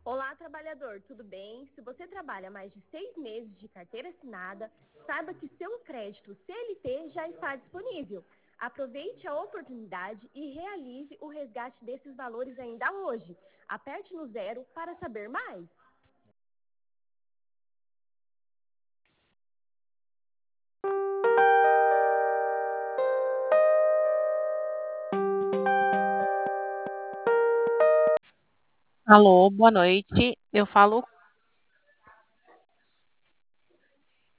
Olá, trabalhador, tudo bem? Se você trabalha mais de 6 meses de carteira assinada, saiba que seu crédito CLT já está disponível. Aproveite a oportunidade e realize o resgate desses valores ainda hoje. Aperte no zero para saber mais. Alô, boa noite. Eu falo